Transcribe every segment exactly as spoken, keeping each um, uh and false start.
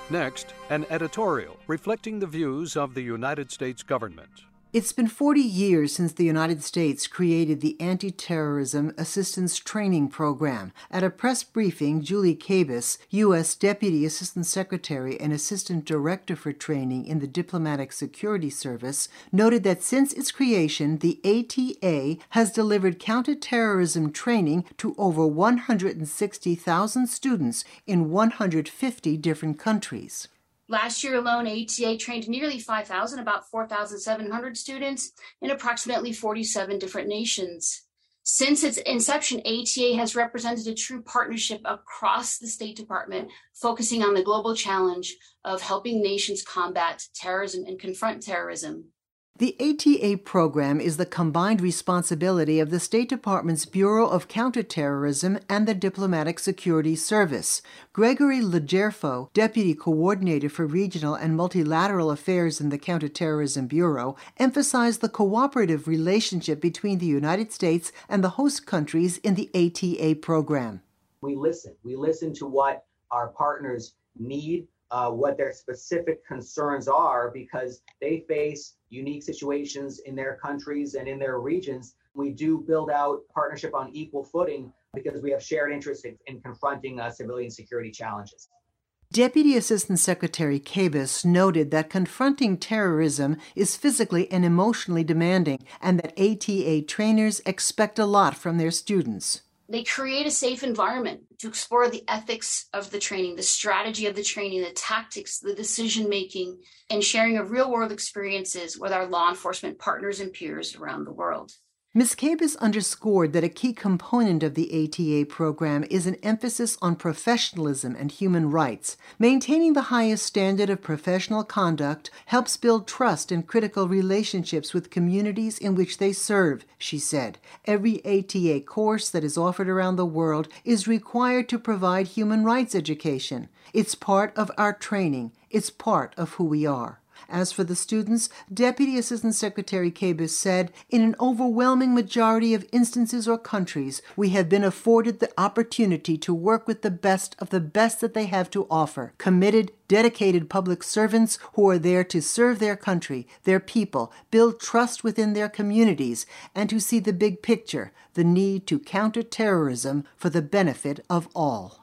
Next, an editorial reflecting the views of the United States government. It's been forty years since the United States created the Anti-Terrorism Assistance Training Program. At a press briefing, Julie Kabus, U S Deputy Assistant Secretary and Assistant Director for Training in the Diplomatic Security Service, noted that since its creation, the A T A has delivered counterterrorism training to over one hundred sixty thousand students in one hundred fifty different countries. Last year alone, A T A trained nearly five thousand, about four thousand seven hundred students in approximately forty-seven different nations. Since its inception, A T A has represented a true partnership across the State Department, focusing on the global challenge of helping nations combat terrorism and confront terrorism. The A T A program is the combined responsibility of the State Department's Bureau of Counterterrorism and the Diplomatic Security Service. Gregory Legerfo, Deputy Coordinator for Regional and Multilateral Affairs in the Counterterrorism Bureau, emphasized the cooperative relationship between the United States and the host countries in the A T A program. We listen. We listen to what our partners need, uh, what their specific concerns are, because they face unique situations in their countries and in their regions. We do build out partnership on equal footing because we have shared interest in, in confronting uh, civilian security challenges. Deputy Assistant Secretary Kabus noted that confronting terrorism is physically and emotionally demanding, and that A T A trainers expect a lot from their students. They create a safe environment to explore the ethics of the training, the strategy of the training, the tactics, the decision-making, and sharing of real-world experiences with our law enforcement partners and peers around the world. Miz Kabus underscored that a key component of the A T A program is an emphasis on professionalism and human rights. Maintaining the highest standard of professional conduct helps build trust and critical relationships with communities in which they serve, she said. Every A T A course that is offered around the world is required to provide human rights education. It's part of our training. It's part of who we are. As for the students, Deputy Assistant Secretary Kabus said, in an overwhelming majority of instances or countries, we have been afforded the opportunity to work with the best of the best that they have to offer, committed, dedicated public servants who are there to serve their country, their people, build trust within their communities, and to see the big picture, the need to counter terrorism for the benefit of all.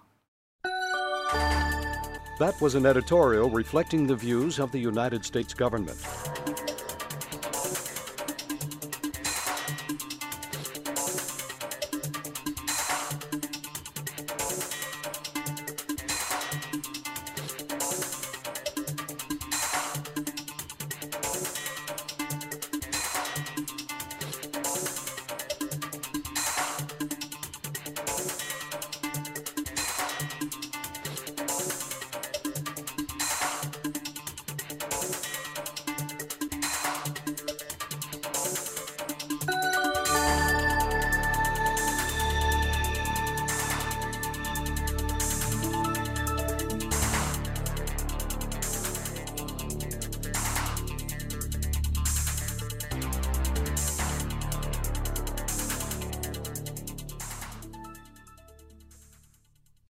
That was an editorial reflecting the views of the United States government.